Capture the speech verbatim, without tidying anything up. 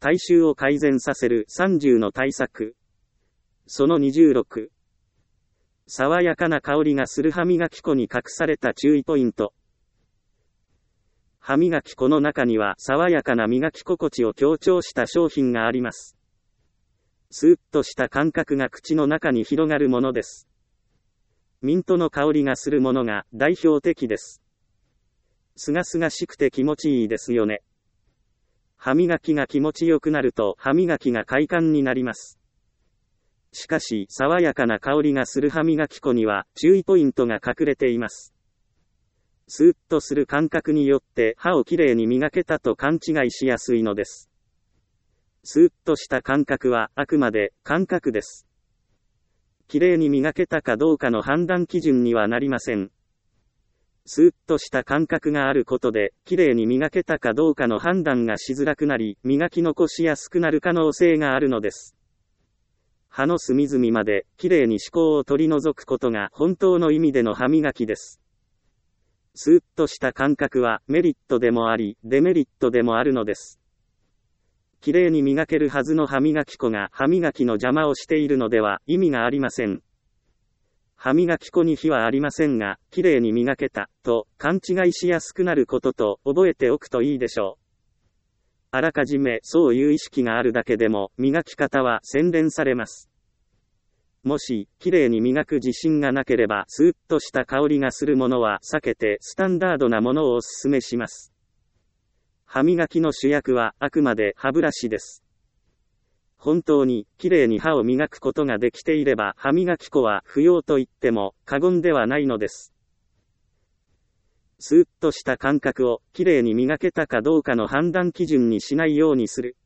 体臭を改善させるさんじゅうの対策。そのにじゅうろく。爽やかな香りがする歯磨き粉に隠された注意ポイント。歯磨き粉の中には爽やかな磨き心地を強調した商品があります。スーッとした感覚が口の中に広がるものです。ミントの香りがするものが代表的です。すがすがしくて気持ちいいですよね。歯磨きが気持ちよくなると歯磨きが快感になります。しかし、爽やかな香りがする歯磨き粉には注意ポイントが隠れています。スーッとする感覚によって歯をきれいに磨けたと勘違いしやすいのです。スーッとした感覚はあくまで感覚です。きれいに磨けたかどうかの判断基準にはなりません。スーッとした感覚があることで、きれいに磨けたかどうかの判断がしづらくなり、磨き残しやすくなる可能性があるのです。歯の隅々まできれいに歯垢を取り除くことが本当の意味での歯磨きです。スーッとした感覚はメリットでもあり、デメリットでもあるのです。きれいに磨けるはずの歯磨き粉が歯磨きの邪魔をしているのでは意味がありません。歯磨き粉に火はありませんが、きれいに磨けたと勘違いしやすくなることと覚えておくといいでしょう。あらかじめそういう意識があるだけでも磨き方は洗練されます。もし、きれいに磨く自信がなければ、スーッとした香りがするものは避けてスタンダードなものをお勧めします。歯磨きの主役はあくまで歯ブラシです。本当に、きれいに歯を磨くことができていれば、歯磨き粉は不要と言っても過言ではないのです。スーッとした感覚を、きれいに磨けたかどうかの判断基準にしないようにする。